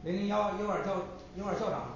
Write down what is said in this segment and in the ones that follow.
001幼儿校长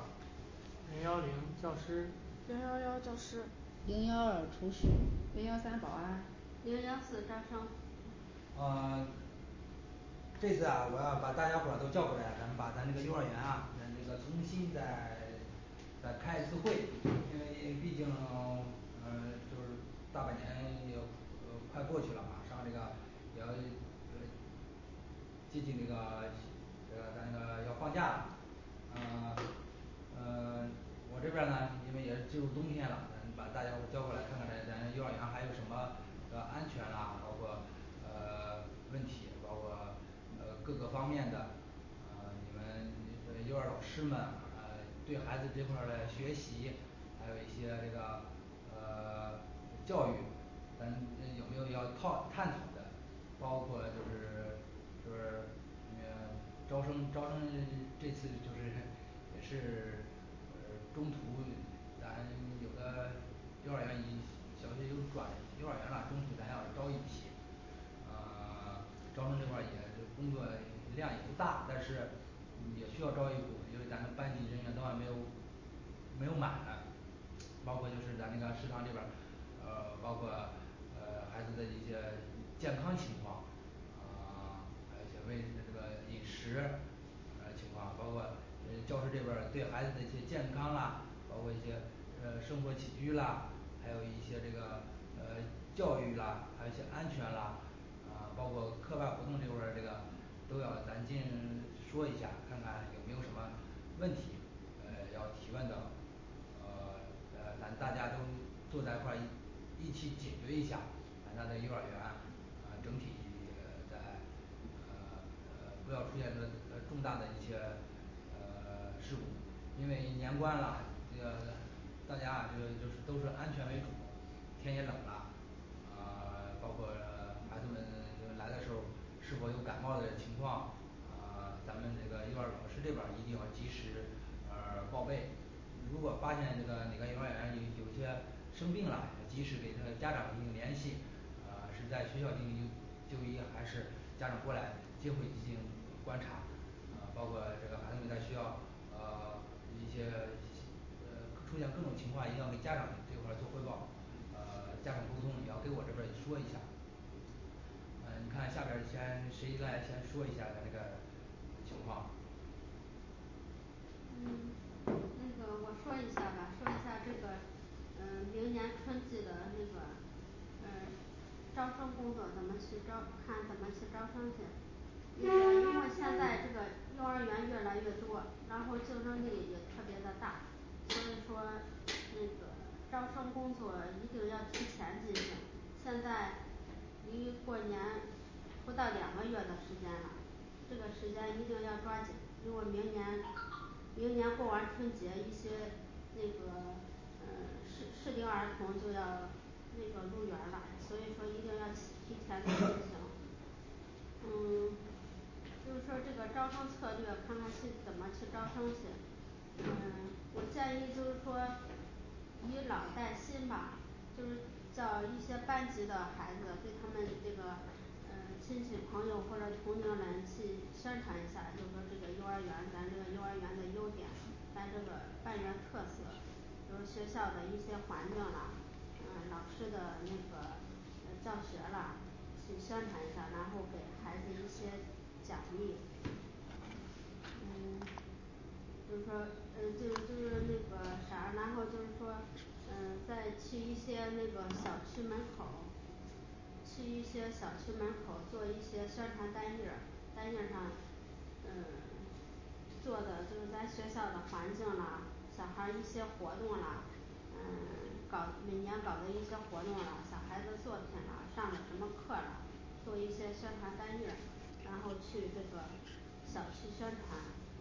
010教师 011教师 012厨师 013保安 014招生呃这次啊我要把大家伙儿都叫过来，咱们把咱这个幼儿园啊这个重新再开一次会，因为毕竟就是大半年也快过去了，马上这个也要接近咱这个要放假了。呃我这边儿呢因为也是进入冬天了，咱把大家伙儿叫过来看看咱幼儿园还有什么安全啦，包括问题，包括各个方面的你们幼儿老师们对孩子这块儿的学习，还有一些这个教育，咱有没有要探讨的，包括就是招生这次就是也是中途咱有的幼儿园已小学有转幼儿园了，中途咱要招一批招生这块儿也工作量也不大，但是也需要招一部分，因为咱们班级人员都还没有满呢，包括就是咱那个食堂这边儿包括孩子的一些健康情况，还有一些这个饮食情况，包括教师这边儿对孩子的一些健康啦，包括一些生活起居啦，还有一些这个教育啦，还有一些安全啦，包括课外活动这块儿这个都要咱进说一下，看看有没有什么问题要提问的，咱大家都坐在一块儿一起解决一下咱家的幼儿园整体在不要出现重大的一些事故，因为年关了，这个大家啊就是都是安全为主，天也冷了，包括孩子们来的时候是否有感冒的情况，咱们这个幼儿老师这边儿一定要及时报备，如果发现这个哪个幼儿园有些生病了，及时给他家长进行联系，是在学校进行就医，还是家长过来接回去进行观察，包括这个孩子们在学校一些出现各种情况，一定要给家长这块儿做汇报，家长沟通也要给我这边儿也说一下。你看下边儿谁来先说一下咱这个情况。 我说一下吧，说一下这个明年春季的那个招生工作怎么去看怎么去招生去。因为现在这个幼儿园越来越多，然后竞争力也特别的大，所以说那个招生工作一定要提前进行，现在离过年不到2个月的时间了，这个时间一定要抓紧，因为明年过完春节，一些那个适龄儿童就要那个入园儿了，所以说一定要提前的进行。就是说这个招生策略看看去怎么去招生去，我建议就是说以老带新吧，就是叫一些班级的孩子对他们这个亲戚朋友或者同龄人去宣传一下，就说这个幼儿园咱这个幼儿园的优点，咱这个办园特色，比如学校的一些环境啦，老师的那个教学啦去宣传一下，然后给孩子一些奖励。就是说就是那个啥，然后就是说再去一些那个小区门口儿，去一些小区门口儿做一些宣传单页儿，单页儿上做的就是咱学校的环境啦，小孩儿一些活动啦，每年搞的一些活动啦，小孩子作品啦，上的什么课啦，做一些宣传单页儿，然后去这个小区宣传。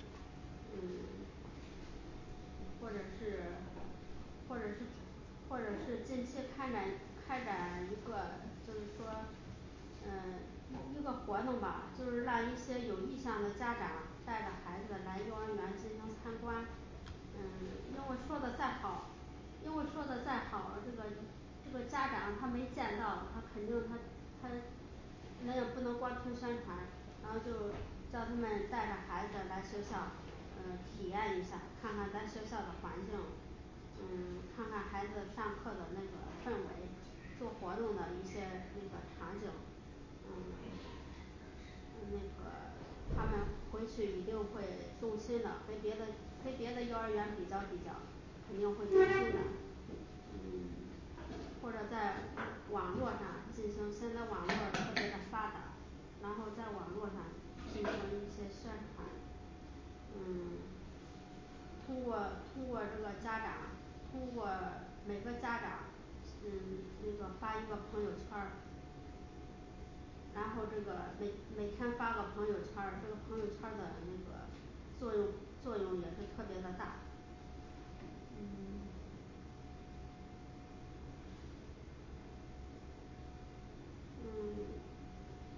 或者是或者是或者是近期开展一个就是说一个活动吧，就是让一些有意向的家长带着孩子来幼儿园进行参观。因为说的再好，这个家长他没见到，他肯定他那也不能光听宣传，然后就叫他们带着孩子来学校体验一下，看看咱学校的环境，看看孩子上课的那个氛围，做活动的一些那个场景，那个他们回去一定会动心的，跟别的幼儿园比较比较，肯定会动心的。或者在网络上进行，现在网络特别的发达，然后在网络上进行一些宣传，通过这个家长，通过每个家长那个发一个朋友圈儿，然后这个每天发个朋友圈儿，这个朋友圈儿的那个作用也是特别的大。嗯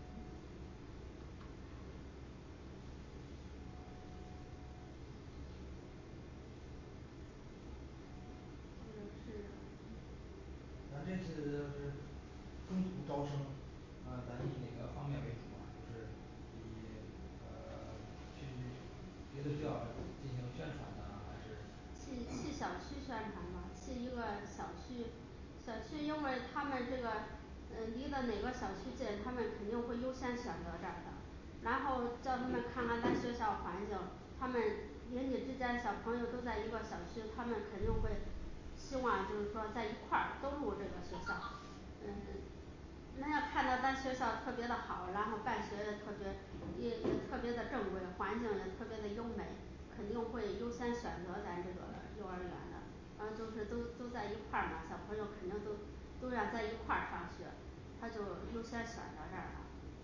或者是咱这次是中途招生，咱以哪个方面为主啊？就是以去别的学校进行宣传呢还是去小区宣传嘛，去一个小区，小区因为他们这个离的哪个小区近，他们肯定会优先选择这儿的，然后叫他们看看咱学校环境，他们邻里之间小朋友都在一个小区，他们肯定会希望就是说在一块儿都入这个学校。那要看到咱学校特别的好，然后办学也也特别的正规，环境也特别的优美，肯定会优先选择咱这个幼儿园的，然后就是都在一块儿嘛，小朋友肯定都要在一块儿上学，他就优先选择这儿了。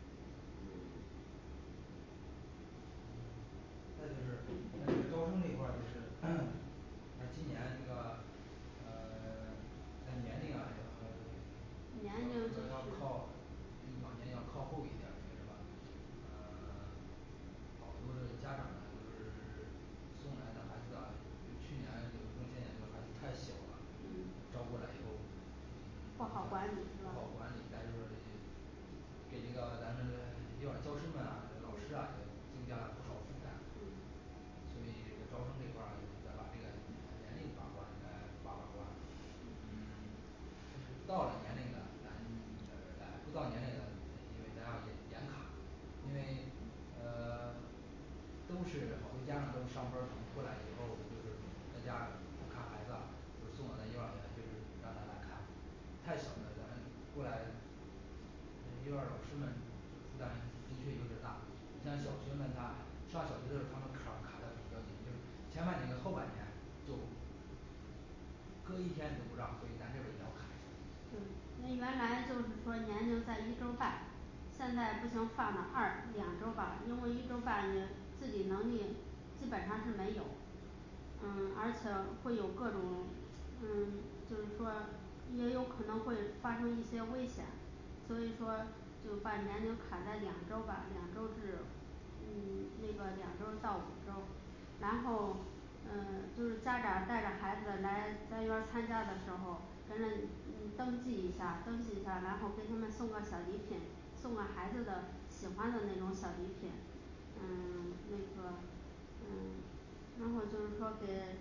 再就是这个招生这块儿就是他今年这个年龄啊年龄就是要靠比往年要靠后一点儿，因为什么？好多的家长呢就是送来的孩子啊，去年有中心点这个孩子太小了，招过来以后不好管理是吧？ 不好管理，再就是给这个咱们幼儿教师们啊老师啊也增加了不少负担。所以这个招生这块儿再把这个年龄把关把关。就是到了年龄的咱来不到年龄的，因为咱要严卡，因为都是好多家长都是上班儿过来以后，就是在家不看孩子，就送到咱幼儿园就是让他来看，太小的咱过来幼儿老师们负担的确有点儿大，你像小学们他上小学的时候，他们卡的比较紧，就是前半年跟后半年就隔一天都不让，所以咱这边儿也要卡一下。 对，那原来就是说年龄在1周半，现在不行放到2周吧，因为1周半你自理能力基本上是没有，而且会有各种就是说也有可能会发生一些危险，所以说就把年龄卡在2周吧，2周至那个2周到5周，然后就是家长带着孩子来咱园儿参加的时候，跟着登记一下，然后给他们送个小礼品，送个孩子的喜欢的那种小礼品，那个然后就是说给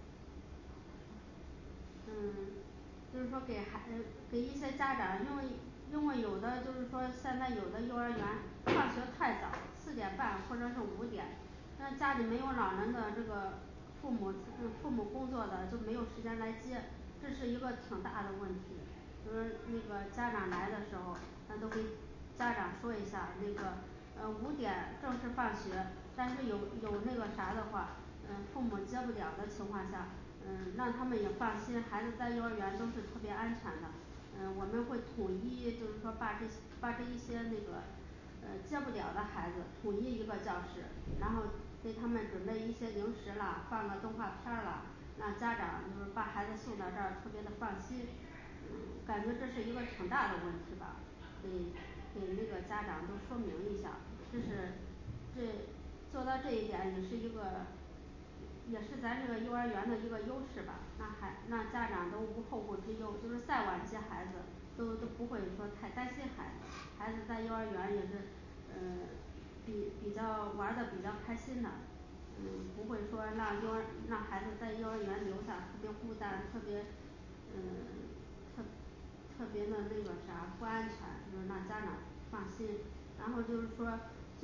就是说给一些家长，因为有的就是说现在有的幼儿园放学太早，4点半或者是5点，那家里没有老人的这个父母工作的就没有时间来接，这是一个挺大的问题。就是那个家长来的时候，咱都给家长说一下，那个5点正式放学，但是有那个啥的话，父母接不了的情况下，让他们也放心，孩子在幼儿园都是特别安全的。我们会统一就是说把这一些那个接不了的孩子统一一个教室，然后给他们准备一些零食啦，放个动画片儿啦，让家长就是把孩子送到这儿特别的放心。感觉这是一个挺大的问题吧，给那个家长都说明一下，这是做到这一点也是一个也是咱这个幼儿园的一个优势吧，让家长都无后顾之忧，就是再晚接孩子都不会说太担心孩子，孩子在幼儿园也是比较玩儿的比较开心的。 不会说让孩子在幼儿园留下特别孤单，特别特特别的那个啥不安全，就是让家长放心。然后就是说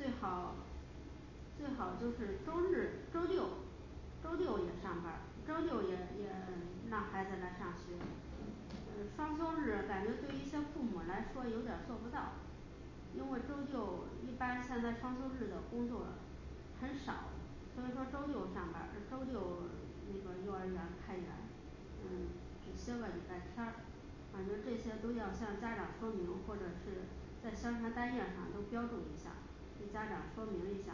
最好就是周六也上班儿，周六也让孩子来上学。双休日感觉对于一些父母来说有点儿做不到，因为周六一般现在双休日的工作很少，所以说周六上班儿，周六那个幼儿园开园，只歇个礼拜天儿，反正这些都要向家长说明，或者是在宣传单页上都标注一下，给家长说明一下。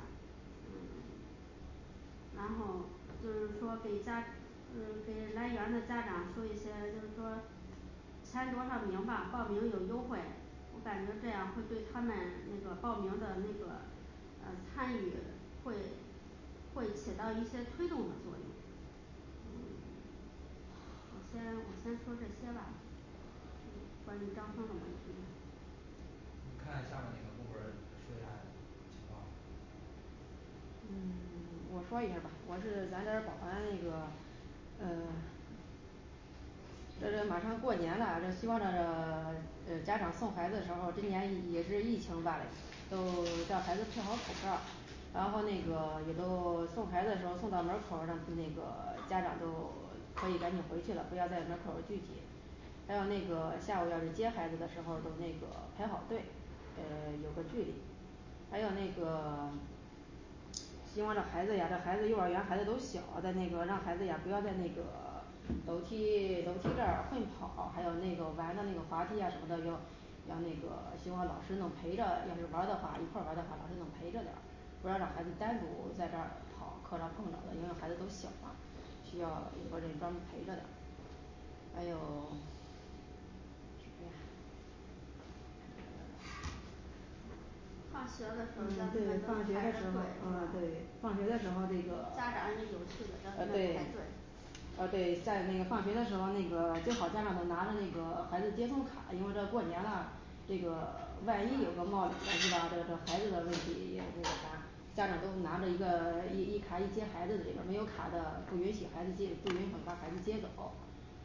然后就是说给来园的家长说一些就是说前多少名吧报名有优惠，我感觉这样会对他们那个报名的那个参与会起到一些推动的作用。我先说这些吧。关于招生的问题。 你看下面哪个部门儿说一下情况。 我说一下儿吧，我是咱这儿保安那个这马上过年了，这希望家长送孩子的时候，今年也是疫情吧嘞，都叫孩子配好口罩儿，然后那个也都送孩子的时候送到门口儿，让那个家长都可以赶紧回去了，不要在门口儿聚集。还有那个下午要是接孩子的时候都那个排好队，有个距离。还有那个希望这孩子呀这孩子幼儿园孩子都小，在那个让孩子呀不要在那个楼梯这儿混跑，还有那个玩的那个滑梯呀什么的，要那个希望老师能陪着，要是玩儿的话一块儿玩儿的话，老师能陪着点儿，不要让孩子单独在这儿跑，课上碰着了，因为孩子都小嘛，需要有个人专门陪着点儿。还有放学的时候让他对们都放学的时排着队候对放学的时候这个家长也有序的让他们对排队。 对，在那个放学的时候那个最好家长都拿着那个孩子接送卡，因为这过年了，这个万一有个冒领的是吧？这孩子的问题也那个啥，家长都拿着一卡一接孩子的这个没有卡的，不允许把孩子接走。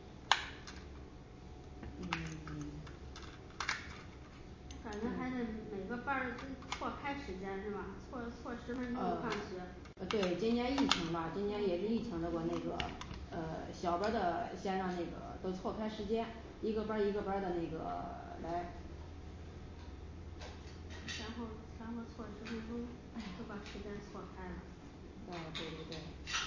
感觉还得每个班儿都错开时间是吧？错10分钟放学。 对，今年疫情吧今年也是疫情的过那个小班儿的先让那个都错开时间，一个班儿一个班儿的那个来。 前后错10分钟就把时间错开了。 对对对。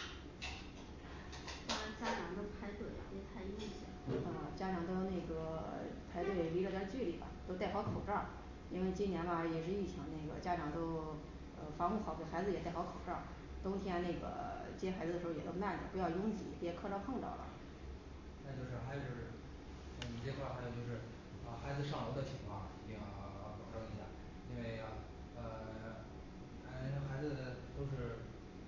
让家长都排队别太拥挤。 家长都那个排队离着点儿距离吧，都戴好口罩儿，因为今年吧也是疫情那个家长都防护好，给孩子也戴好口罩儿，冬天那个接孩子的时候也都慢点儿，不要拥挤，别磕着碰着了。 那就是还有就是你这块儿还有就是孩子上楼的情况一定要保证一下，因为俺孩子都是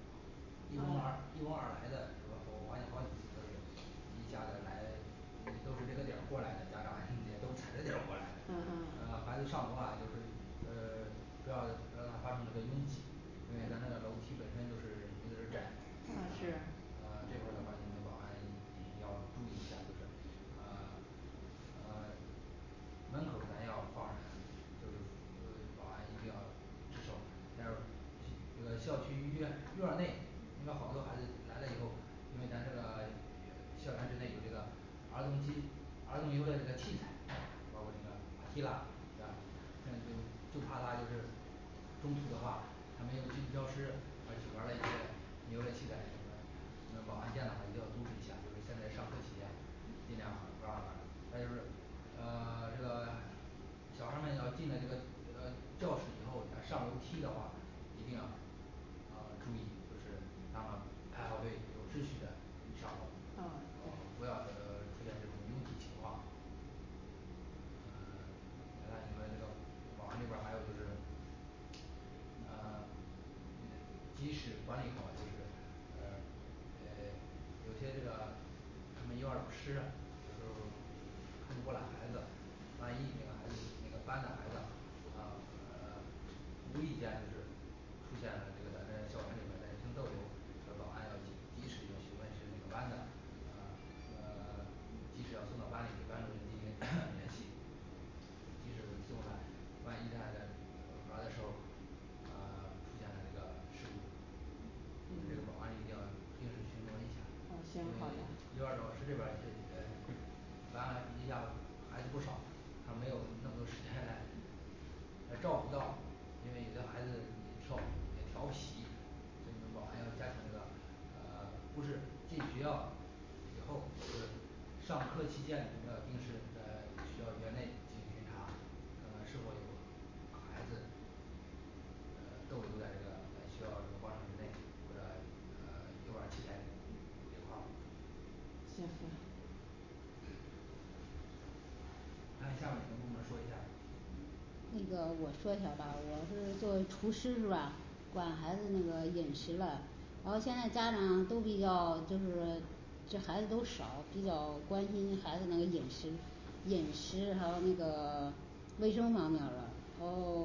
一拥而来的是吧？我发现好几次都是一家子来，都是这个点儿过来的，家长也都踩着点儿过来的。孩子上楼啊就是不要让他发生这个拥挤，因为咱这个楼梯本身就是有点儿窄。 是。 这块儿的话你们保安一定要注意一下，就是门口儿咱要放人，就是保安一定要值守，还有这个校区院儿内，因为好多孩子来了以后，因为咱这个校园之内有这个儿童游乐这个器材，包括这个滑梯啦是吧？现在就怕他就是中途的话他没有进教室，而去玩儿了一些游乐器材什么的，你们保安见的话一定要阻止一下，就是现在上课期间尽量不让玩儿。还有就是这个小孩儿们要进了这个教室以后，上楼梯的话一定要注意就是让他排好队有秩序的上楼，不要出现这种拥挤情况。看你们这个保安这边儿还有就是及时管理好就是有些这个他们幼儿老师有时候看不过来孩子，万一那个孩子那个班的孩子无意间就是出现了这个咱这校园里边儿的人情逗留， 说保安要及时要询问是哪个班的，及时要送到班里给班主任进行联系，及时送来，万一他在玩儿的时候出现了这个事故，这个保安一定要平时巡逻一下，因行好为的幼儿老师这边儿班一下孩子不少，他没有那么多时间来照顾到，因为有的孩子也调皮，所以说保安要加强这个不是进学校以后就是上课期间要定时在学校园内进行巡查，看看是否有孩子逗留在这个学校这个广场之内，或者游玩儿器材这块儿行行看下面哪个部门儿说一下。 那个我说一下吧，我是作为厨师是吧？管孩子那个饮食了，然后现在家长都比较就是这孩子都少，比较关心孩子那个饮食还有那个卫生方面儿的，然后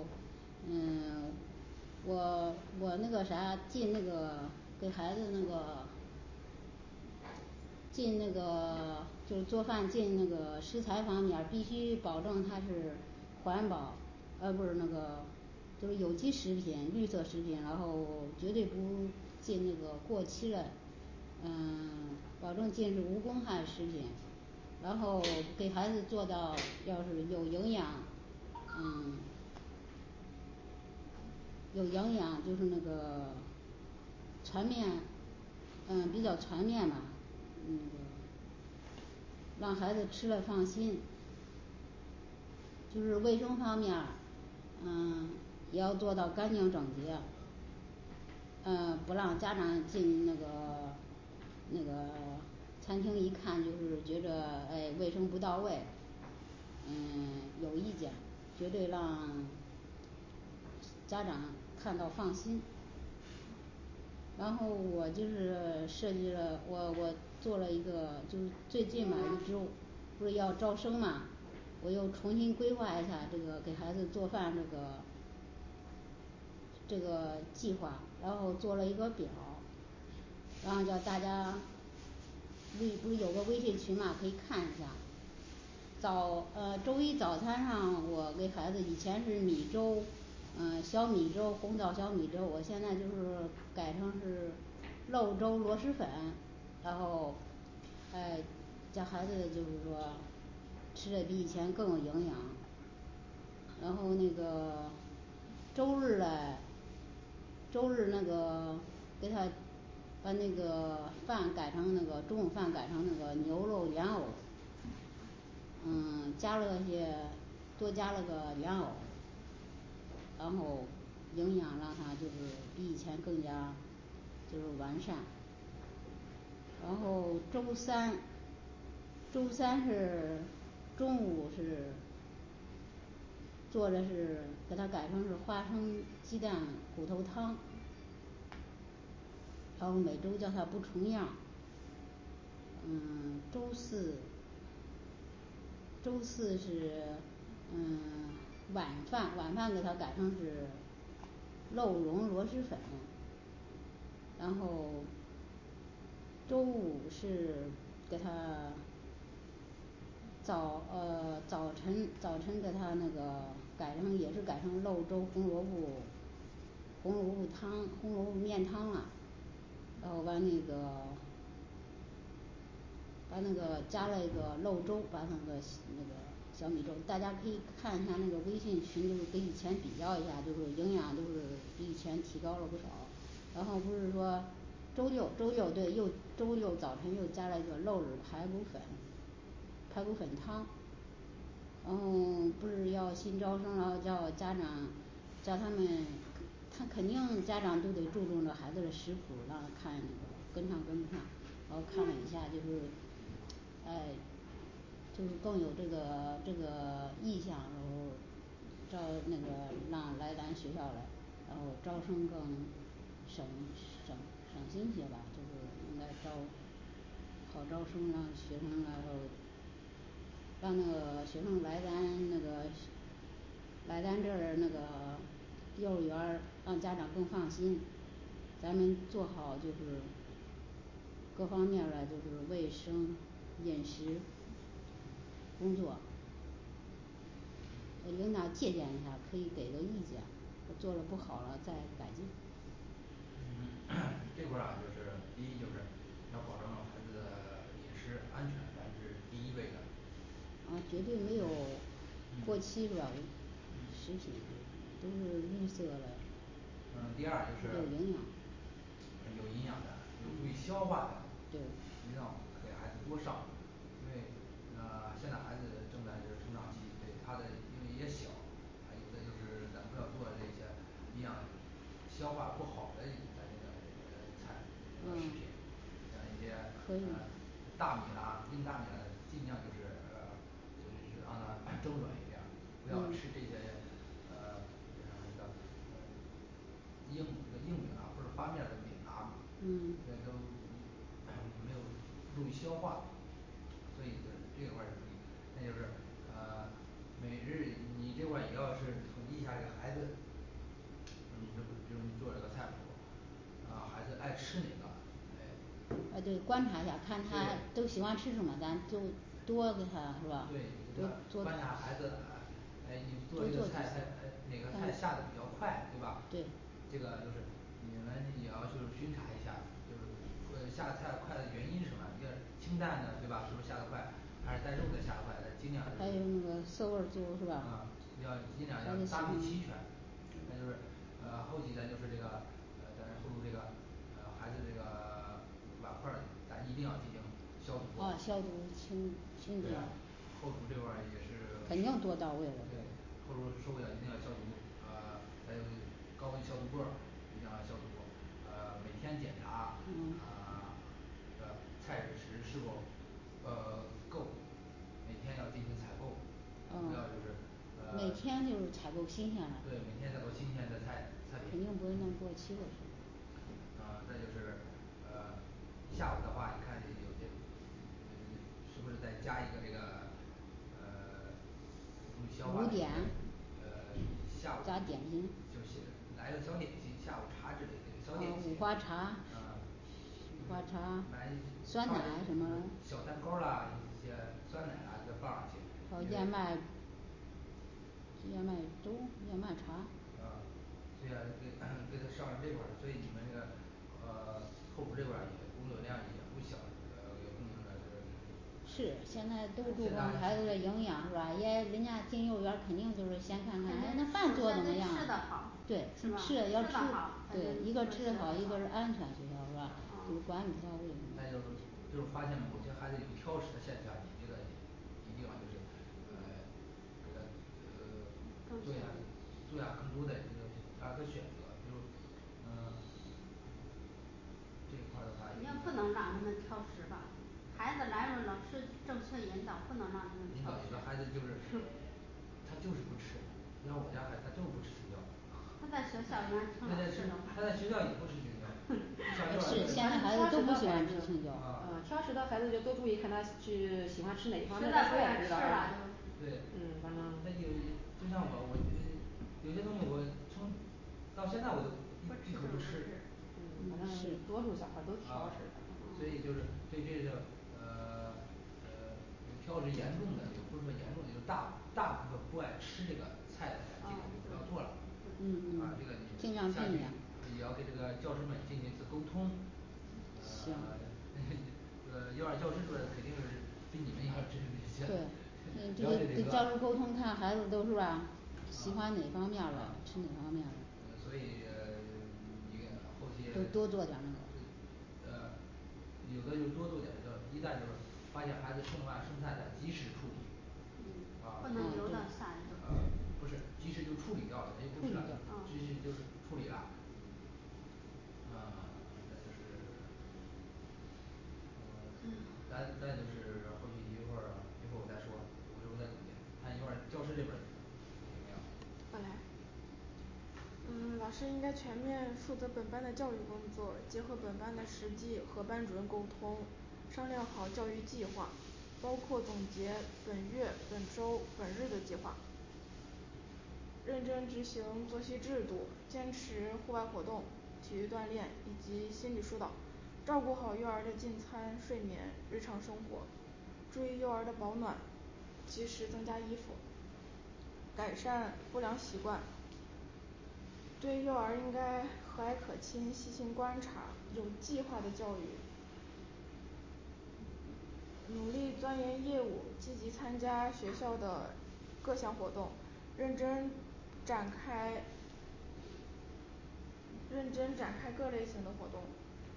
我那个啥进那个给孩子那个进那个就是做饭进那个食材方面儿必须保证它是环保，不是那个就是有机食品绿色食品，然后绝对不进那个过期嘞，保证进是无公害食品，然后给孩子做到要是有营养，有营养就是那个全面比较全面吧，让孩子吃了放心。就是卫生方面儿，也要做到干净整洁，不让家长进那个餐厅一看就是觉着卫生不到位，有意见，绝对让家长看到放心。然后我就是设计了我做了一个就是最近嘛一周不是要招生嘛，我又重新规划一下这个给孩子做饭这个计划，然后做了一个表，然后叫大家不是有个微信群嘛可以看一下。周一早餐上我给孩子以前是米粥，小米粥红枣小米粥，我现在就是改成是肉粥螺蛳粉，然后叫孩子就是说吃的比以前更有营养。然后那个周日那个给他把那个饭改成那个中午饭改成那个牛肉莲藕，加了些多加了个莲藕，然后营养让他就是比以前更加就是完善。然后周三是中午是做的是给他改成是花生鸡蛋骨头汤，然后每周叫他不重样儿。周四是晚饭给他改成是肉蓉螺蛳粉，然后周五是给他早晨给他那个也是改成肉粥红萝卜面汤了，然后把那个加了一个漏粥，把那个小米粥大家可以看一下那个微信群，就是跟以前比较一下，就是营养都是比以前提高了不少。然后不是说周六对周六早晨又加了一个肉质排骨粉汤，然后不是要新招生，然后叫家长叫他们他肯定家长都得注重着孩子的食谱，让他看跟上，然后看了一下就是就是更有这个意向，然后那个让来咱学校来，然后招生更省心些吧，就是应该好招生，让学生然后让那个学生来咱这儿那个幼儿园儿让家长更放心。 咱们做好就是各方面儿的就是卫生饮食工作领导借鉴一下儿，可以给个意见，做的不好了再改进。 这块儿啊就是第一就是要保证孩子的饮食安全，咱是第一位的。 绝对没有过嗯期是吧？食品都是绿色的第二就是有营养有营养的有助于消化的对一定要给孩子多上，因为现在孩子正在这个成长期，对他的因为也小，还有的就是咱不要做这些营养消化不好的咱这个菜食品，像一些可以大米啦硬大米啦，尽量就是让它蒸软一点儿，不要吃这些那个硬饼啊或者发面的饼啊，这都没有助于消化。所以这块儿那就是每日你这块儿也要是统计一下这个孩子，你做这个菜谱孩子爱吃哪个对观察一下看他对都喜欢吃什么，咱就多给他是吧？ 对， 多观察孩子你做这个菜他哪个菜下的比较快对吧？ 对这个就是你们也要就是巡查一下，就是下菜快的原因是什么？要清淡的对吧？是不是下的快还是带肉的下的快，尽量还有那个色味儿猪是吧？ 要尽量要搭配齐全。那就是后期咱就是这个咱后厨这个孩子这个碗筷儿咱一定要进行消毒消毒清清洁对呀后厨这块儿也是肯定做到位了对后厨受不了一定要消毒，还有高温消毒柜儿一定要消毒，每天检查菜食是否够，每天要进行采购，不要就是每天就是采购新鲜的对每天采购新鲜的菜品肯定不会弄过期的再就是下午的话你看有些是不是再加一个这个助消化的一些五点下午加点心就是来个小点心，下午茶之类的小点心五花茶花茶买酸奶什么小蛋糕儿啦，一些酸奶啦给它放上去还有燕麦燕麦粥燕麦茶对呀给他上这块儿，所以你们这个后厨这块儿也工作量也不小，有不同的是现在都注重现在孩子的营养是吧？人家进幼儿园儿肯定就是先看看人家饭首先得做的怎么样吃的好对是吧？ 吃的要吃好对一个吃的好，一个是安全学校是吧？管理到位再就是发现某些孩子有挑食的现象，你这个一定要就是给他做下更多的这个让他选择比如这一块儿的话肯定不能让他们挑食吧孩子来了，老师正确引导，不能让他们挑食引导有的孩子就是他就是不吃，你像我家孩子他就是不吃青椒他在学校应该挺老实的他在学校也不吃青椒上幼儿是现在园孩子都不喜欢吃青椒挑食的孩子就多注意看他去喜欢吃哪一方面实的菜在不愿意吃了对反正他就像我有些东西我从到现在我都一口不吃反正多数小孩儿都挑食所以就是对这个有挑食严重的，也不是说严重的，就大部分不爱吃这个菜的，咱尽量就不要做了这个尽你下去量避免也要跟这个教师们进行一次沟通幼儿教师主任肯定是比你们要知道这些了解这个教师沟通看孩子都是吧喜欢哪方面儿的吃哪方面的所以你后期就多做点儿有的就多做点儿，一旦就是发现孩子剩饭剩菜的及时处理不能留到下一顿不是及时就处理掉了，人家不吃了及时就是处理了再就是再就是后期一会儿我再说，我这边儿再总结看一会儿教师这边儿怎么样好嘞老师应该全面负责本班的教育工作，结合本班的实际和班主任沟通，商量好教育计划，包括总结本月本周本日的计划认真执行作息制度，坚持户外活动， 体育锻炼以及心理疏导，照顾好幼儿的进餐、睡眠、日常生活，注意幼儿的保暖，及时增加衣服，改善不良习惯，对幼儿应该和蔼可亲，细心观察，有计划的教育，努力钻研业务，积极参加学校的各项活动，认真展开各类型的活动，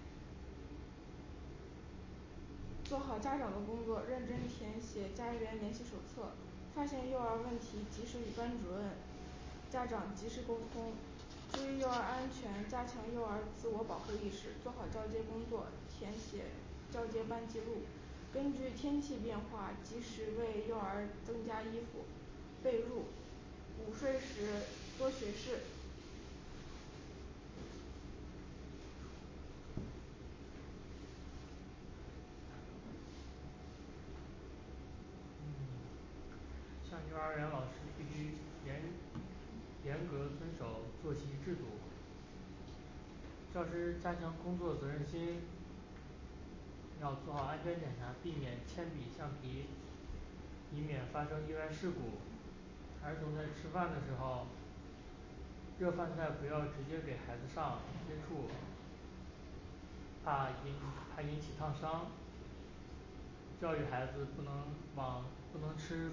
做好家长的工作，认真填写家园联系手册，发现幼儿问题及时与班主任家长及时沟通，注意幼儿安全，加强幼儿自我保护意识，做好交接工作，填写交接班记录，根据天气变化及时为幼儿增加衣服被褥，午睡时多学视像幼儿园老师必须严格遵守作息制度，教师加强工作责任心，要做好安全检查，避免铅笔橡皮，以免发生意外事故。儿童在吃饭的时候，热饭菜不要直接给孩子上接触，怕引起烫伤，教育孩子不能吃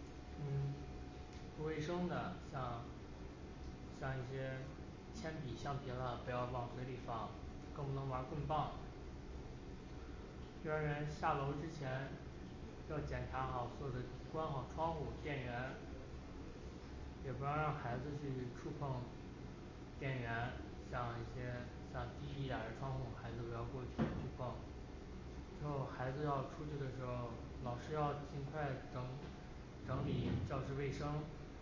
不卫生的，像一些铅笔橡皮了不要往嘴里放，更不能玩棍棒。幼儿园下楼之前要检查好所有的关好窗户电源，也不要让孩子去触碰电源，像一些像低一点儿的窗户，孩子不要过去碰。之后孩子要出去的时候，老师要尽快整理教室卫生，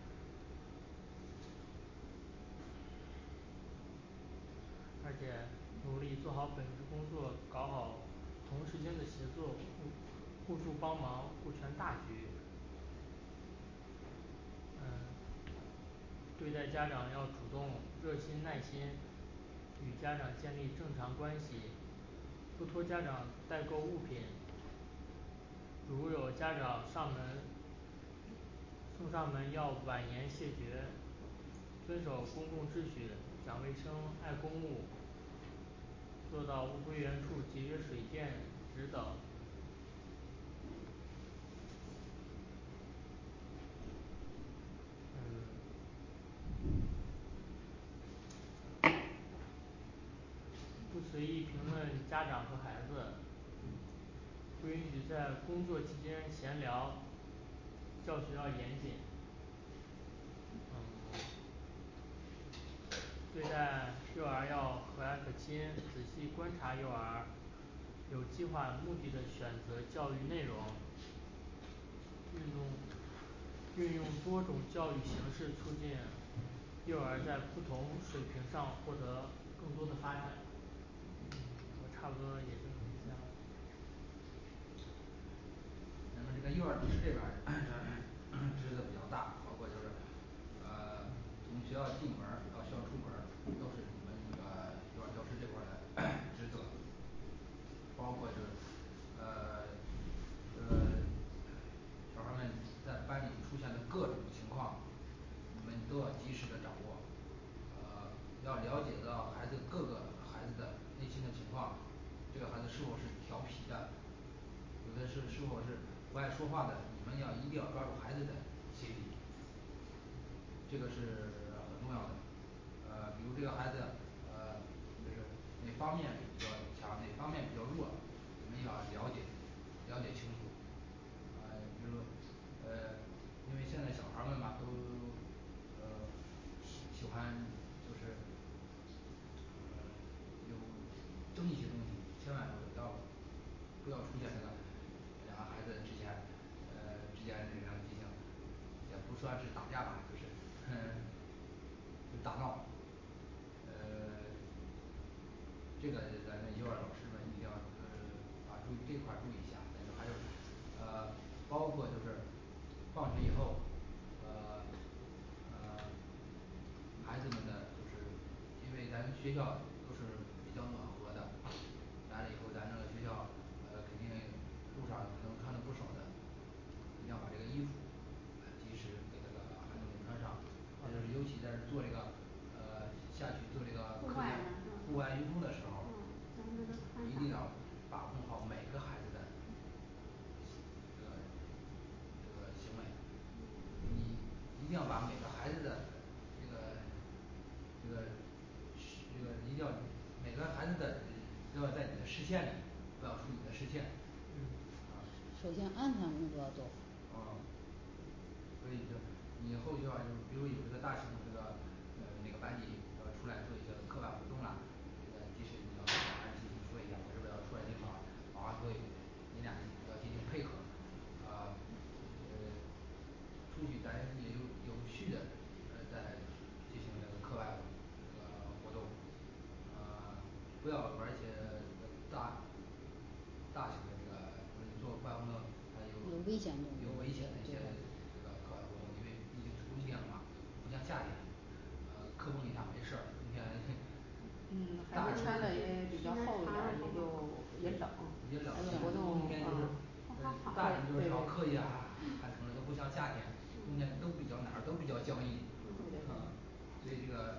而且努力做好本职工作，搞好同时间的协作，互助帮忙，顾全大局。对待家长要主动热心耐心，与家长建立正常关系，不托家长代购物品，如有家长送上门要婉言谢绝，遵守公共秩序，讲卫生，爱公物，做到物归原处，节约水电纸等。不随意评论家长和孩子，不允许在工作期间闲聊，教学要严谨。对待幼儿要和蔼可亲，仔细观察幼儿，有计划目的的选择教育内容，运用多种教育形式，促进幼儿在不同水平上获得更多的发展。我差不多也就这样。 咱们这个幼儿老师这边儿职责比较大，包括就是从学校进门儿到学校出门儿，都是你们这个幼儿教师这块儿的职责，包括就是这个小孩儿们在班里出现的各种情况，你们都要及时的掌握，要了解到各个孩子的内心的情况，这个孩子是否是调皮的，有的是否是不爱说话的，你们一定要抓住孩子的心理，这个是很重要的。比如这个孩子就是哪方面比较强，哪方面比较弱，你们要了解清楚。比如因为现在小孩儿们嘛都喜欢就是有争一些东西，千万不要出现这个两个孩子之间这个进行也不算是打架吧，就是就打闹这个咱们幼儿老师们一定要把这块儿注意一下。还有包括就是放学以后孩子们的就是因为咱学校都是比较暖和的，来了以后咱这个学校肯定路上能看到不少的，一定要把这个衣服及时给这个孩子们穿上，尤其在这做这个下去做这个课间户外运动的时候，一定要把控好每个孩子的这个行为，你一定要把每个孩子的这个一定要每个孩子的都要在你的视线里，不要出你的视线。 首先安全工作要做啊所以就你后期的话就比如有这个大型的这个哪个班级要出来做一些课外活动啦，这个及时你要跟小孩儿进行说一下，我这边儿要出来领导晚会，你俩要进行配合。出去咱也有序的在进行这个课外这个活动，不要玩儿一些大型的这个你做户外活动还有危险的有危险的一些这个课外活动，因为毕竟是冬天嘛，不像夏天磕碰一下没事儿，冬天孩子穿的也比较厚一点儿，也冷也冷活动冬天就是大人就是少磕一下还可能都不像夏天冬天都比较哪儿都比较僵硬所以这个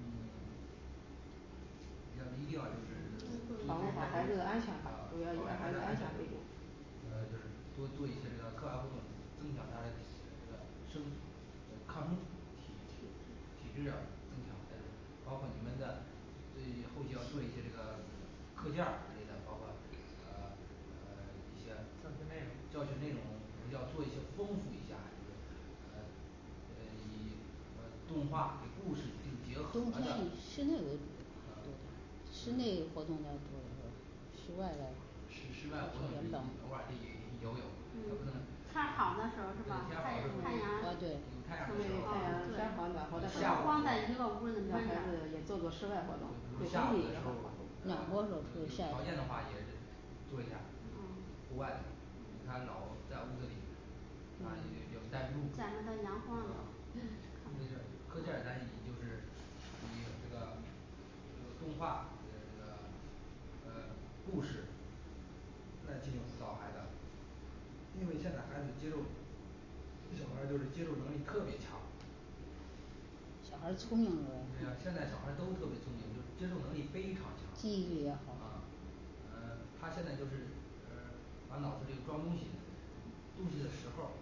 一定要就是保护好孩子的安全吧，主要以孩子安全为主。 就是多做一些这个课外活动，增强他的这个抗冲体质啊增强，还有包括你们的对后期要做一些这个课件儿之类的，包括一些教学内容要做一些丰富一下就是以动画与故事并结合冬天以的室内为主室内活动要多一些室外的室外活动是你偶尔可以游泳，可不能天儿好的时候是吧？ 天好太的时候太阳有对太阳的时候天儿好暖和的时候下午光在一个屋子让闷着孩子也做做室外活动，对身下午体的时候有条件的话也是做一下户外的，你看老在屋子里他也呆不住见不得阳光了课件儿咱以就是以这个动画这个故事来进行辅导孩子，因为现在孩子接受小孩儿就是接受能力特别强小孩儿聪明的对呀现在小孩儿都特别聪明，就接受能力非常强记忆力也好他现在就是把脑子里装东西的时候儿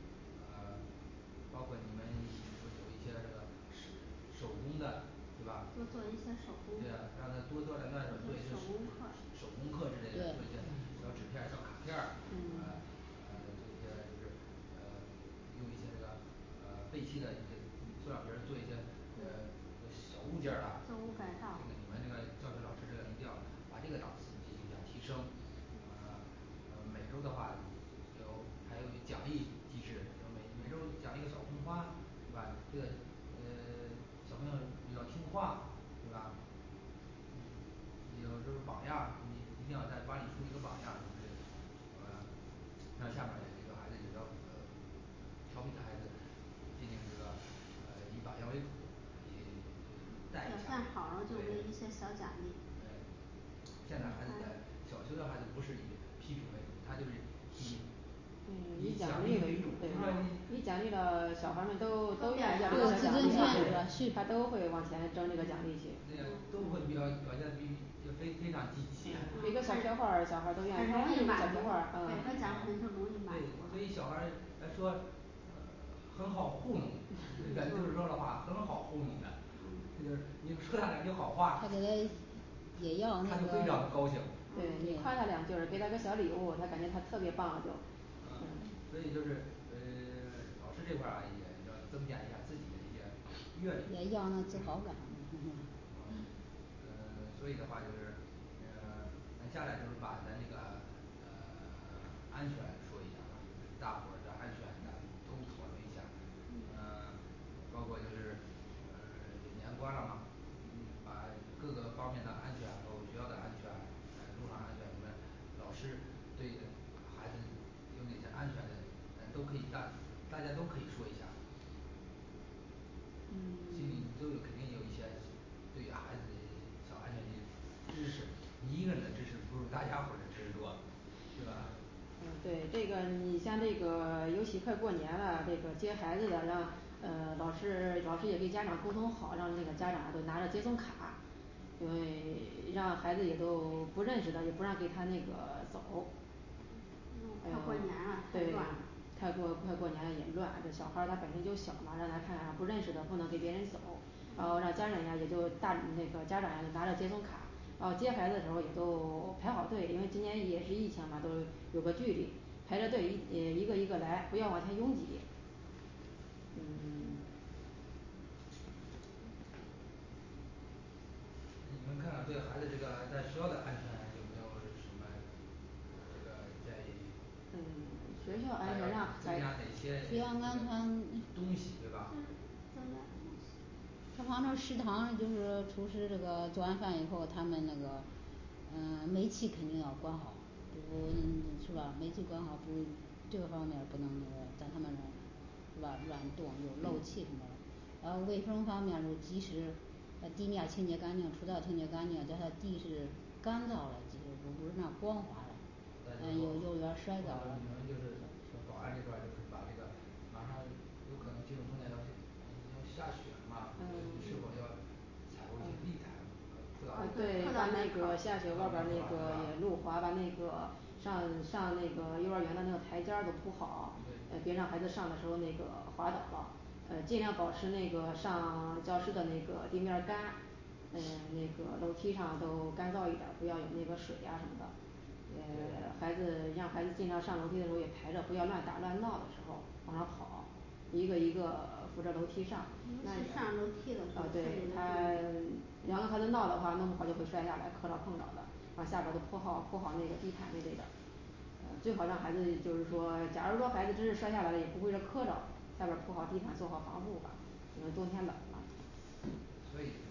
包括你们有一些这个手工的对吧？ 多做一些手工对呀让他多锻炼做一些手工课手工课之类的，做一些对小纸片儿小卡片儿做一些就是用一些这个废弃的一些塑料瓶儿做一些小物件儿啦， 作物改造你们这个教学老师这个一定要把这个档次进行一下提升。每周儿的话还有奖励机制，每周儿奖励个小红花是吧？这个小朋友比较听话对吧？有这个榜样，你一定要在班里树立一个榜样，就是让下面儿这个孩子也要调皮的孩子进行这个以榜样为主以带表一下现好了就给一对些小奖励现在孩子在小学的孩子不是以批评为主，他就是以奖以奖励励为主为主对你你奖励了小孩儿们都愿意表得奖励是他都会往前争这个奖励去对呀都会表现就非常积极给个小贴画儿小孩儿都愿意很容易满足小贴画儿给个奖品就容易满对， 足所以小孩儿来说很好糊弄，咱就是说的话很好糊弄的，就是你说他两句好话，他他给他也要那就非常的个高兴对你夸他两句儿，给他个小礼物，他感觉他特别棒了就所以就是老师这块儿也要增加一下自己的一些阅历也要那自豪感所以的话就是咱下来就是把咱这个安全说一下吧，大伙儿的安全咱都讨论一下包括就是年关了嘛，把各个方面的安全，包括学校的安全，路上安全，你们老师对孩子有哪些安全的都可以大家都可以说一下心里都有肯定有一些对孩子的一对这个你像这个尤其快过年了，这个接孩子的让老师也给家长沟通好，让那个家长都拿着接送卡，因为让孩子也都不认识的也不让给他那个走快过年了太对乱了快过年了也乱，这小孩儿他本身就小嘛，让他看看不认识的不能给别人走，然后让家长呀也就那个家长呀就拿着接送卡，然后接孩子的时候也都排好队，因为今年也是疫情嘛都有个距离，排着队一个一个来，不要往前拥挤。嗯你们看看对孩子这个在学校的安全有没有什么这个建议嗯学校还要安全上增加哪些学校安全东西对吧增加东西他往那食堂就是厨师这个做完饭以后，他们那个煤气肯定要关好，不是吧？煤气关好不这个方面不能那个在他们那儿乱动有漏气什么的。然后卫生方面是及时把地面儿清洁干净，除草清洁干净，叫他地是干燥的，不是那光滑的有幼儿园儿摔倒了你们就是保安这块儿就是把这个马上有可能进入冬天要下雪了嘛，你是否要采购一些地毯对铺到把那个门口下雪外边儿那个也路滑把那个上那个幼儿园的那个台阶儿都铺好，别让孩子上的时候那个滑倒了，尽量保持那个上教室的那个地面儿干，那个楼梯上都干燥一点儿，不要有那个水呀什么的。孩子让孩子尽量上楼梯的时候也排着，不要乱打乱闹的时候往上跑，一个一个扶着楼梯上， 尤其上楼梯的时候特别对他的注意你要让孩子闹的话，弄不好就会摔下来磕着碰着的，往下边儿都铺好那个地毯之类的。最好让孩子就是说假如说孩子真是摔下来了，也不会说磕着，下边儿铺好地毯做好防护吧，因为冬天冷嘛所以